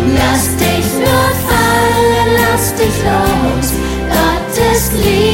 Lass dich nur fallen, lass dich los. Gott ist Liebe.